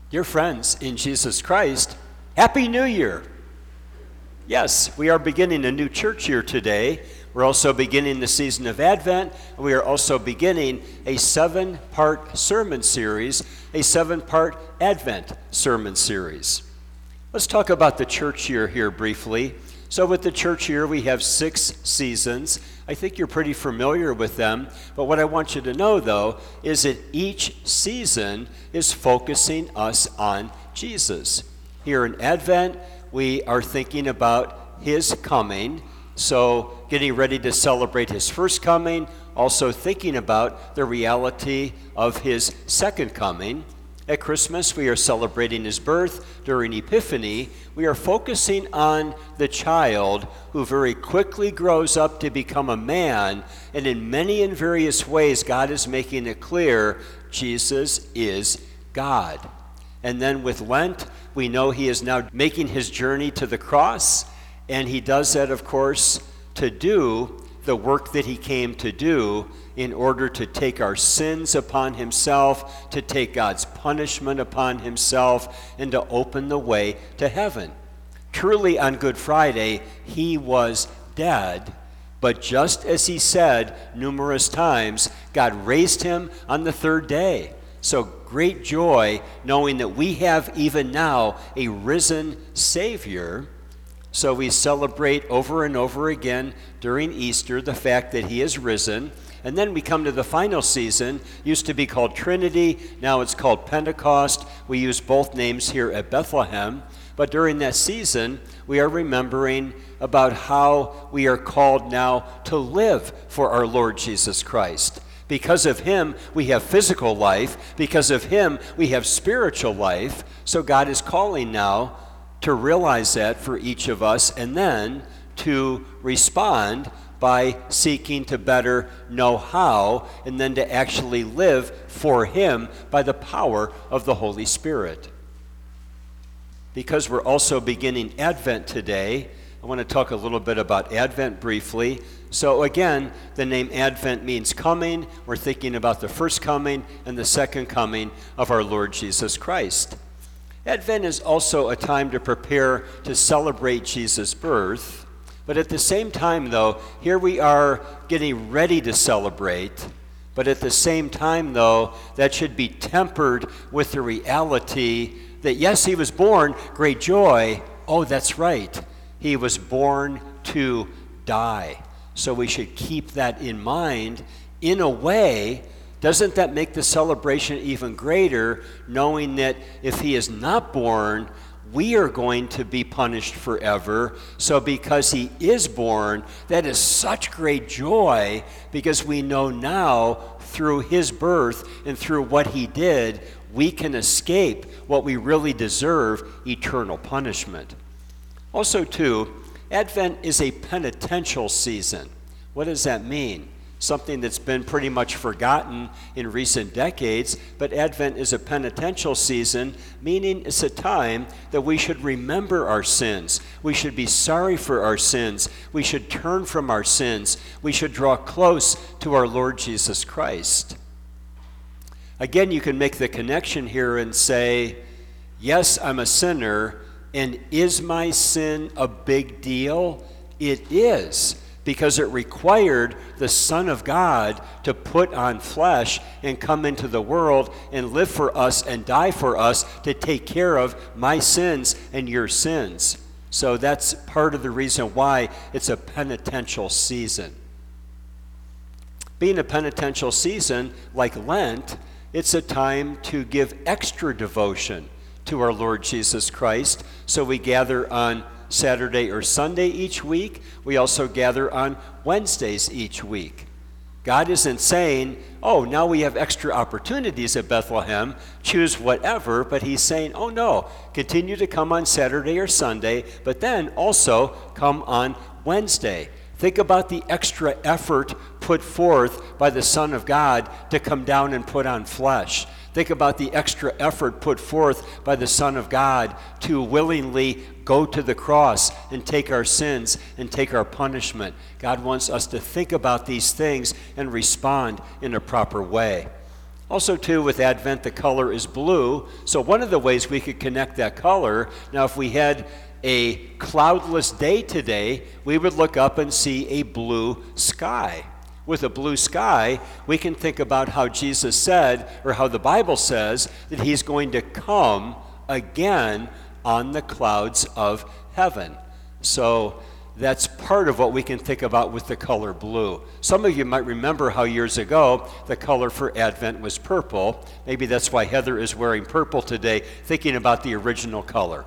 Dear friends in Jesus Christ, Happy New Year! Yes, we are beginning a new church year today. We're also beginning the season of Advent, and we are also beginning a 7-part sermon series, a 7-part Advent sermon series. Let's talk about the church year here briefly. So with the church year, we have 6 seasons. I think you're pretty familiar with them, but what I want you to know, though, is that each season is focusing us on Jesus. Here in Advent, we are thinking about his coming, so getting ready to celebrate his first coming, also thinking about the reality of his second coming. At Christmas, we are celebrating his birth. During Epiphany, we are focusing on the child who very quickly grows up to become a man, and in many and various ways, God is making it clear Jesus is God. And then with Lent, we know he is now making his journey to the cross, and he does that, of course, to do the work that he came to do in order to take our sins upon himself, to take God's punishment upon himself, and to open the way to heaven. Truly, on Good Friday, he was dead, but just as he said numerous times, God raised him on the 3rd day. So great joy knowing that we have even now a risen Savior. So we celebrate over and over again during Easter the fact that he is risen. And then we come to the final season, used to be called Trinity, now it's called Pentecost. We use both names here at Bethlehem. But during that season, we are remembering about how we are called now to live for our Lord Jesus Christ. Because of him, we have physical life. Because of him, we have spiritual life. So God is calling now to realize that for each of us, and then to respond by seeking to better know how, and then to actually live for him by the power of the Holy Spirit. Because we're also beginning Advent today, I want to talk a little bit about Advent briefly. So again, the name Advent means coming. We're thinking about the first coming and the second coming of our Lord Jesus Christ. Advent is also a time to prepare to celebrate Jesus' birth. But at the same time, though, here we are getting ready to celebrate. But at the same time, though, that should be tempered with the reality that, yes, he was born, great joy. Oh, that's right. He was born to die. So we should keep that in mind. In a way, doesn't that make the celebration even greater, knowing that if he is not born, we are going to be punished forever? So because he is born, that is such great joy, because we know now through his birth and through what he did, we can escape what we really deserve, eternal punishment. Also, too, Advent is a penitential season. What does that mean? Something that's been pretty much forgotten in recent decades, but Advent is a penitential season, meaning it's a time that we should remember our sins. We should be sorry for our sins. We should turn from our sins. We should draw close to our Lord Jesus Christ. Again, you can make the connection here and say, yes, I'm a sinner, and is my sin a big deal? It is, because it required the Son of God to put on flesh and come into the world and live for us and die for us to take care of my sins and your sins. So that's part of the reason why it's a penitential season. Being a penitential season, like Lent, it's a time to give extra devotion to our Lord Jesus Christ. So we gather on Saturday or Sunday each week. We also gather on Wednesdays each week. God isn't saying, oh, now we have extra opportunities at Bethlehem, choose whatever, but he's saying, oh no, continue to come on Saturday or Sunday, but then also come on Wednesday. Think about the extra effort put forth by the Son of God to come down and put on flesh. Think about the extra effort put forth by the Son of God to willingly go to the cross and take our sins and take our punishment. God wants us to think about these things and respond in a proper way. Also, too, with Advent, the color is blue. So one of the ways we could connect that color, now if we had a cloudless day today, we would look up and see a blue sky. With a blue sky, we can think about how Jesus said, or how the Bible says, that he's going to come again on the clouds of heaven. So that's part of what we can think about with the color blue. Some of you might remember how years ago the color for Advent was purple. Maybe that's why Heather is wearing purple today, thinking about the original color.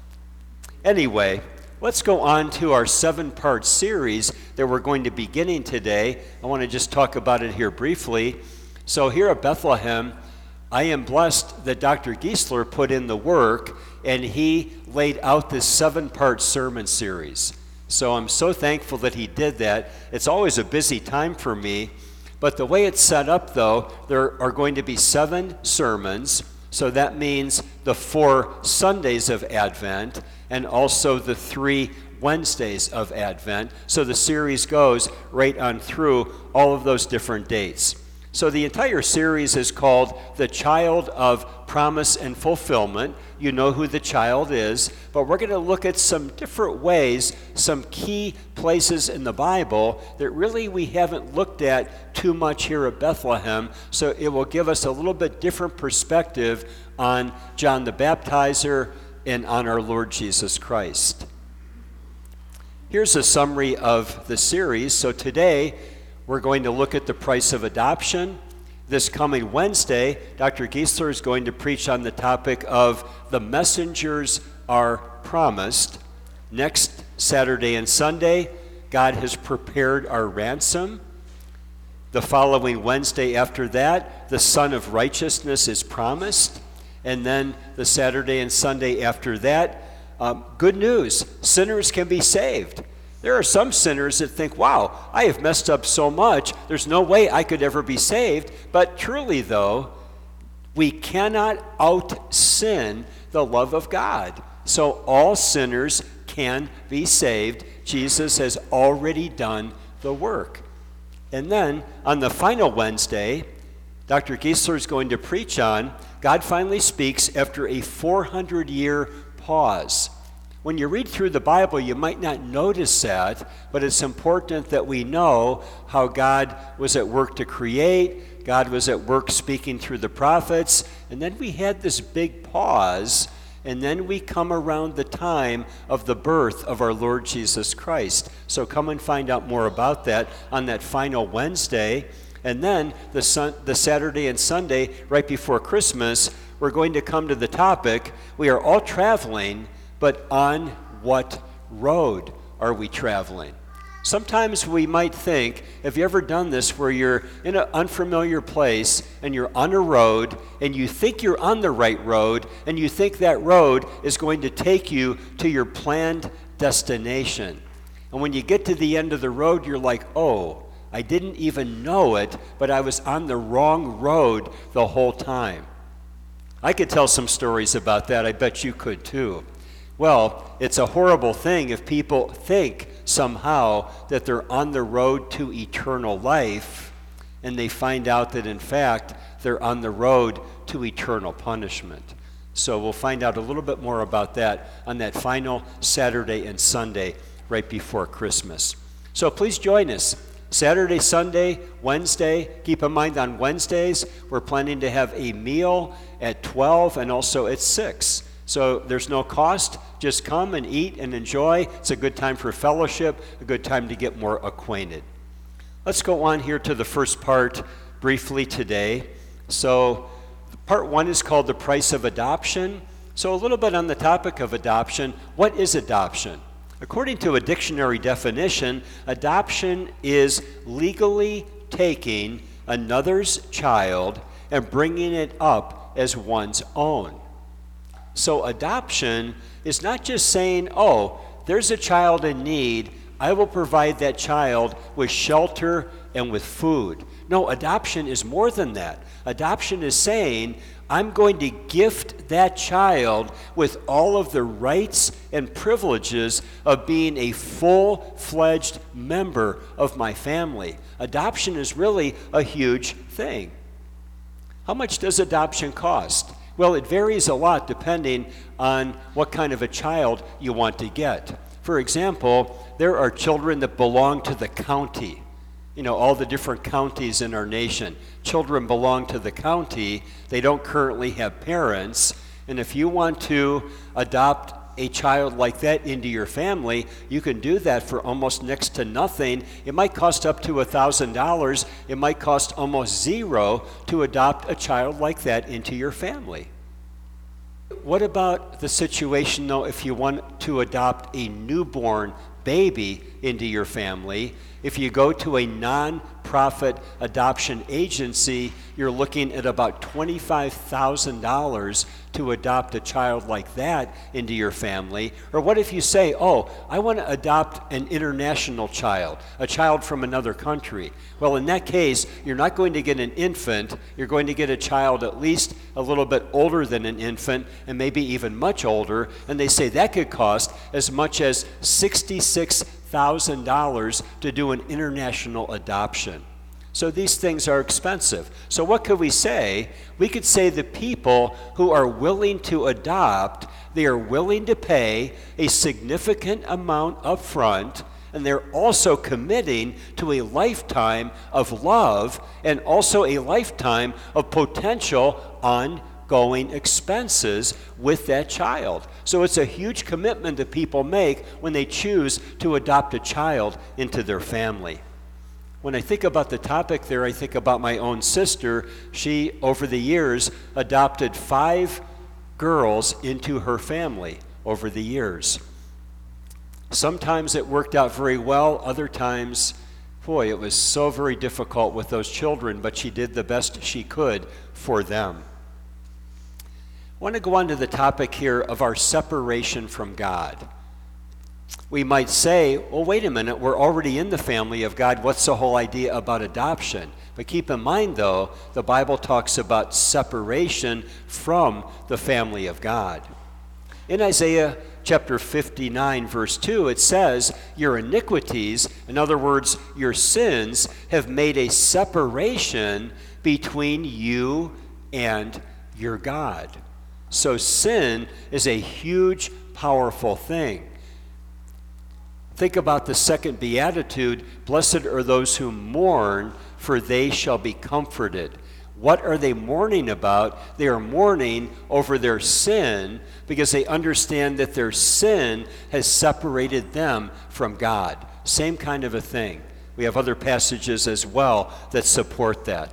Anyway, let's go on to our 7-part series that we're going to be beginning today. I want to just talk about it here briefly. So here at Bethlehem, I am blessed that Dr. Giesler put in the work and he laid out this 7-part sermon series. So I'm so thankful that he did that. It's always a busy time for me, but the way it's set up though, there are going to be 7 sermons. So that means the 4 Sundays of Advent and also the 3 Wednesdays of Advent. So the series goes right on through all of those different dates. So the entire series is called The Child of Promise and Fulfillment. You know who the child is, but we're going to look at some different ways, some key places in the Bible that really we haven't looked at too much here at Bethlehem. So it will give us a little bit different perspective on John the Baptizer and on our Lord Jesus Christ. Here's a summary of the series. So today, we're going to look at the price of adoption. This coming Wednesday, Dr. Giesler is going to preach on the topic of the messengers are promised. Next Saturday and Sunday, God has prepared our ransom. The following Wednesday after that, the Son of Righteousness is promised. And then the Saturday and Sunday after that, good news, sinners can be saved. There are some sinners that think, wow, I have messed up so much, there's no way I could ever be saved. But truly, though, we cannot out-sin the love of God. So all sinners can be saved. Jesus has already done the work. And then on the final Wednesday, Dr. Giesler is going to preach on God finally speaks after a 400-year pause. When you read through the Bible, you might not notice that, but it's important that we know how God was at work to create, God was at work speaking through the prophets, and then we had this big pause, and then we come around the time of the birth of our Lord Jesus Christ. So come and find out more about that on that final Wednesday. And then the Saturday and Sunday, right before Christmas, we're going to come to the topic, we are all traveling, but on what road are we traveling? Sometimes we might think, have you ever done this where you're in an unfamiliar place and you're on a road and you think you're on the right road and you think that road is going to take you to your planned destination. And when you get to the end of the road, you're like, oh, I didn't even know it, but I was on the wrong road the whole time. I could tell some stories about that. I bet you could too. Well, it's a horrible thing if people think somehow that they're on the road to eternal life and they find out that in fact they're on the road to eternal punishment. So we'll find out a little bit more about that on that final Saturday and Sunday right before Christmas. So please join us. Saturday, Sunday, Wednesday. Keep in mind on Wednesdays, we're planning to have a meal at 12 and also at 6. So there's no cost. Just come and eat and enjoy. It's a good time for fellowship, a good time to get more acquainted. Let's go on here to the first part briefly today. So part 1 is called the price of adoption. So a little bit on the topic of adoption. What is adoption? According to a dictionary definition, adoption is legally taking another's child and bringing it up as one's own. So adoption is not just saying, oh, there's a child in need, I will provide that child with shelter and with food. No, adoption is more than that. Adoption is saying, I'm going to gift that child with all of the rights and privileges of being a full-fledged member of my family. Adoption is really a huge thing. How much does adoption cost? Well, it varies a lot depending on what kind of a child you want to get. For example, there are children that belong to the county. You know, all the different counties in our nation. Children belong to the county. They don't currently have parents. And if you want to adopt a child like that into your family, you can do that for almost next to nothing. It might cost up to $1,000. It might cost almost zero to adopt a child like that into your family. What about the situation, though, if you want to adopt a newborn baby into your family? If you go to a non-profit adoption agency, you're looking at about $25,000 to adopt a child like that into your family. Or what if you say, oh, I want to adopt an international child, a child from another country? Well, in that case, you're not going to get an infant. You're going to get a child at least a little bit older than an infant, and maybe even much older. And they say that could cost as much as $66,000 to do an international adoption. So these things are expensive. So what could we say? We could say the people who are willing to adopt, they are willing to pay a significant amount up front, and they're also committing to a lifetime of love and also a lifetime of potential ongoing expenses with that child. So it's a huge commitment that people make when they choose to adopt a child into their family. When I think about the topic there, I think about my own sister. She, over the years, adopted 5 girls into her family over the years. Sometimes it worked out very well. Other times, boy, it was so very difficult with those children, but she did the best she could for them. I want to go on to the topic here of our separation from God. We might say, well, wait a minute, we're already in the family of God. What's the whole idea about adoption? But keep in mind, though, the Bible talks about separation from the family of God. In Isaiah chapter 59, verse 2, it says, your iniquities, in other words, your sins, have made a separation between you and your God. So sin is a huge, powerful thing. Think about the second beatitude, blessed are those who mourn, for they shall be comforted. What are they mourning about? They are mourning over their sin because they understand that their sin has separated them from God. Same kind of a thing. We have other passages as well that support that.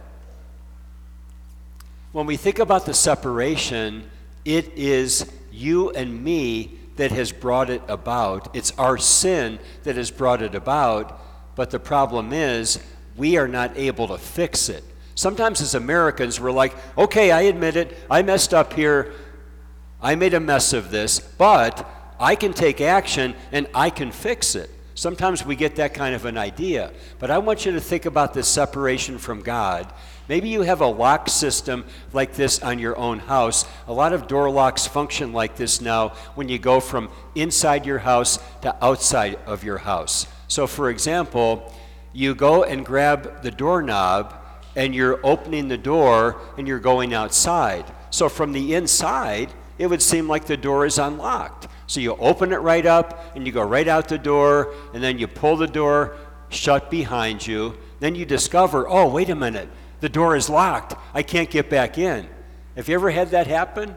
When we think about the separation, it is you and me that has brought it about. It's our sin that has brought it about, but the problem is we are not able to fix it. Sometimes as Americans, we're like, okay, I admit it, I messed up here, I made a mess of this, but I can take action and I can fix it. Sometimes we get that kind of an idea, but I want you to think about this separation from God. Maybe you have a lock system like this on your own house. A lot of door locks function like this now when you go from inside your house to outside of your house. So for example, you go and grab the doorknob and you're opening the door and you're going outside. So from the inside, it would seem like the door is unlocked. So you open it right up and you go right out the door, and then you pull the door shut behind you. Then you discover, oh, wait a minute, the door is locked. I can't get back in. Have you ever had that happen?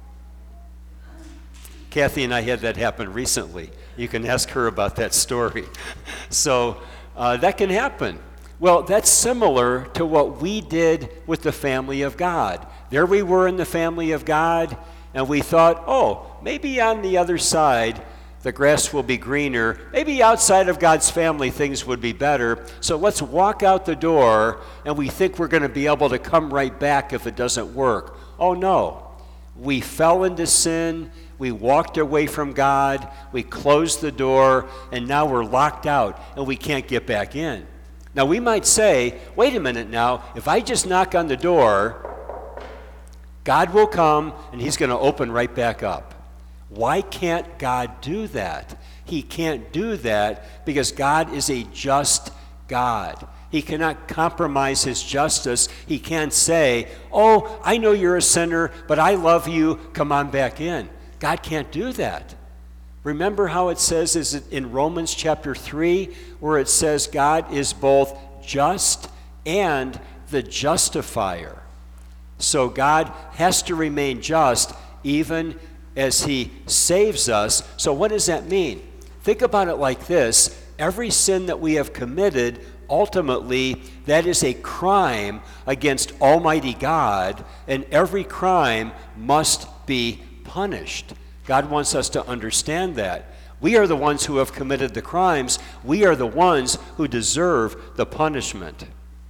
Kathy and I had that happen recently. You can ask her about that story. So that can happen. Well, that's similar to what we did with the family of God. There we were in the family of God, and we thought, oh, maybe on the other side, the grass will be greener. Maybe outside of God's family, things would be better. So let's walk out the door, and we think we're going to be able to come right back if it doesn't work. Oh, no. We fell into sin. We walked away from God. We closed the door, and now we're locked out, and we can't get back in. Now, we might say, wait a minute now, if I just knock on the door, God will come and he's going to open right back up. Why can't God do that? He can't do that because God is a just God. He cannot compromise his justice. He can't say, oh, I know you're a sinner, but I love you. Come on back in. God can't do that. Remember how it says is in Romans chapter 3, where it says God is both just and the justifier. So God has to remain just even as he saves us. So what does that mean? Think about it like this. Every sin that we have committed, ultimately, that is a crime against Almighty God, and every crime must be punished. God wants us to understand that. We are the ones who have committed the crimes. We are the ones who deserve the punishment.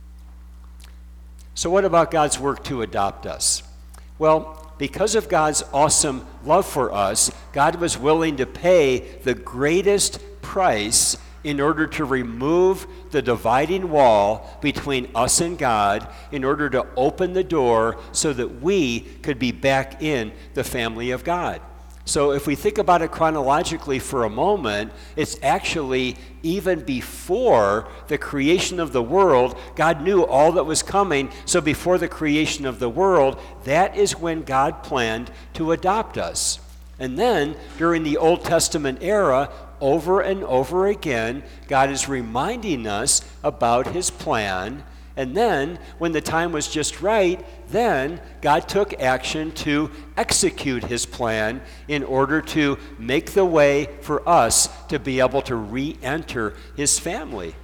So what about God's work to adopt us? Well, because of God's awesome love for us, God was willing to pay the greatest price in order to remove the dividing wall between us and God, in order to open the door so that we could be back in the family of God. So if we think about it chronologically for a moment, it's actually even before the creation of the world. God knew all that was coming. So before the creation of the world, that is when God planned to adopt us. And then during the Old Testament era, over and over again, God is reminding us about his plan. And then, when the time was just right, then God took action to execute his plan in order to make the way for us to be able to re-enter his family.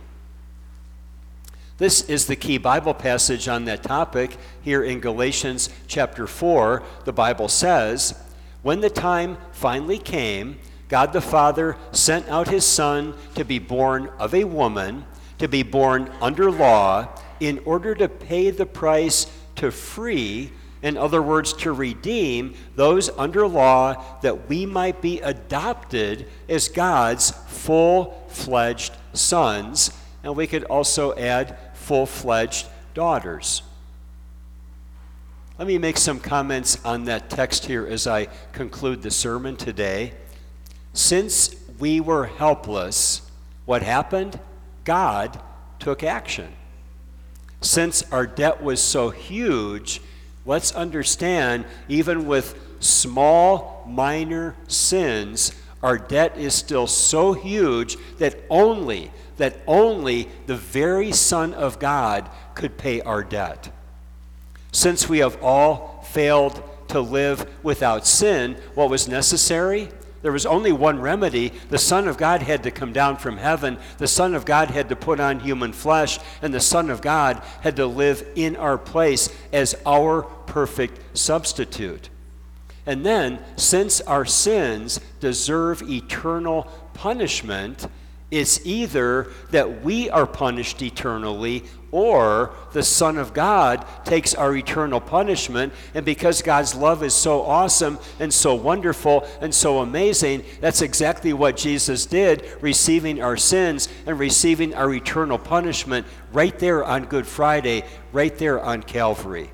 This is the key Bible passage on that topic. Here in Galatians chapter 4, the Bible says, "When the time finally came, God the Father sent out his Son to be born of a woman, to be born under law, in order to pay the price to free, in other words, to redeem those under law, that we might be adopted as God's full-fledged sons." And we could also add full-fledged daughters. Let me make some comments on that text here as I conclude the sermon today. Since we were helpless, what happened? God took action. Since our debt was so huge, let's understand, even with small, minor sins, our debt is still so huge that only the very Son of God could pay our debt. Since we have all failed to live without sin, what was necessary? There was only one remedy. The Son of God had to come down from heaven. The Son of God had to put on human flesh, and the Son of God had to live in our place as our perfect substitute. And then, since our sins deserve eternal punishment, it's either that we are punished eternally, or the Son of God takes our eternal punishment. And because God's love is so awesome and so wonderful and so amazing, that's exactly what Jesus did, receiving our sins and receiving our eternal punishment right there on Good Friday, right there on Calvary.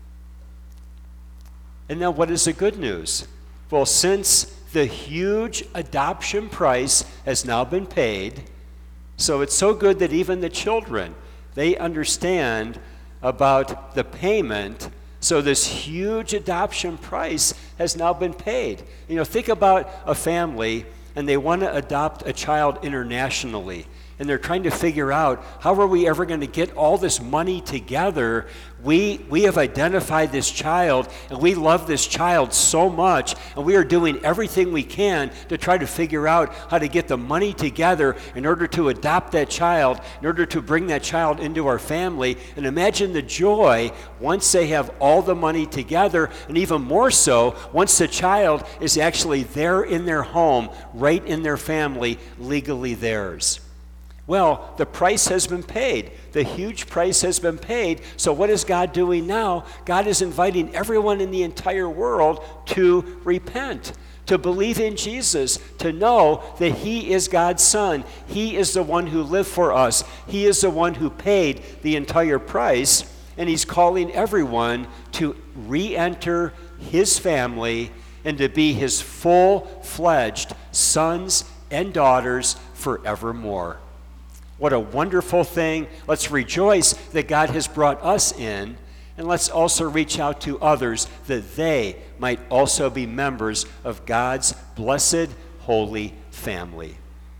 And now, what is the good news? Well, since the huge adoption price has now been paid, so it's so good that even the children, they understand about the payment. So this huge adoption price has now been paid. You know, think about a family and they want to adopt a child internationally. And they're trying to figure out, how are we ever going to get all this money together? We have identified this child, and we love this child so much, and we are doing everything we can to try to figure out how to get the money together in order to adopt that child, in order to bring that child into our family. And imagine the joy once they have all the money together, and even more so, once the child is actually there in their home, right in their family, legally theirs. Well, the price has been paid. The huge price has been paid. So what is God doing now? God is inviting everyone in the entire world to repent, to believe in Jesus, to know that he is God's Son. He is the one who lived for us. He is the one who paid the entire price. And he's calling everyone to re-enter his family and to be his full-fledged sons and daughters forevermore. What a wonderful thing. Let's rejoice that God has brought us in, and let's also reach out to others that they might also be members of God's blessed, holy family.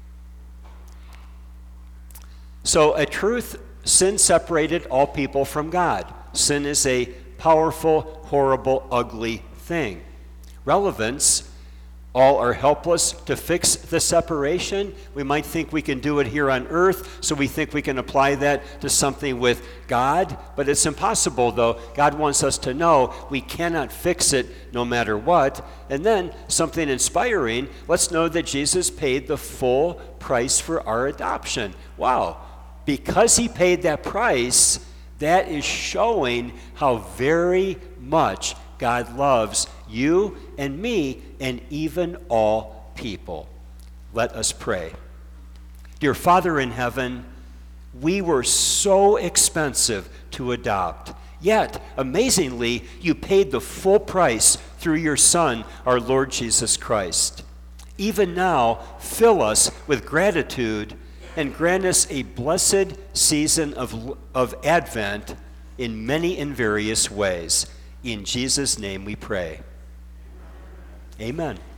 So, a truth: sin separated all people from God. Sin is a powerful, horrible, ugly thing. Relevance: all are helpless to fix the separation. We might think we can do it here on earth, so we think we can apply that to something with God, but it's impossible, though. God wants us to know we cannot fix it no matter what. And then, something inspiring: let's know that Jesus paid the full price for our adoption. Wow. Because he paid that price, that is showing how very much God loves you and me and even all people. Let us pray. Dear Father in heaven, we were so expensive to adopt. Yet, amazingly, you paid the full price through your Son, our Lord Jesus Christ. Even now, fill us with gratitude and grant us a blessed season of Advent in many and various ways. In Jesus' name we pray. Amen.